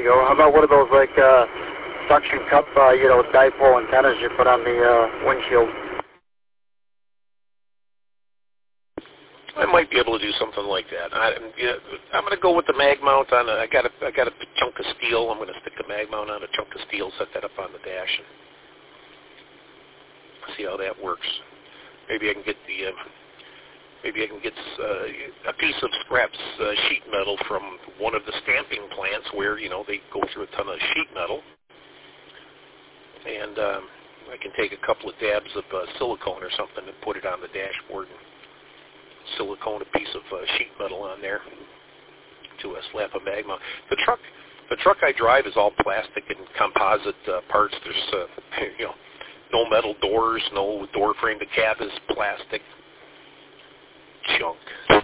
you go. How about one of those like suction cup, dipole antennas you put on the windshield? I might be able to do something like that. I'm going to go with the mag mount on. I got a chunk of steel. I'm going to stick the mag mount on a chunk of steel, set that up on the dash, and see how that works. Maybe I can get a piece of scraps sheet metal from one of the stamping plants where they go through a ton of sheet metal, and I can take a couple of dabs of silicone or something and put it on the dashboard and silicone a piece of sheet metal on there to slap a mag mount. The truck I drive is all plastic and composite parts. There's no metal doors, no door frame. The cab is plastic junk.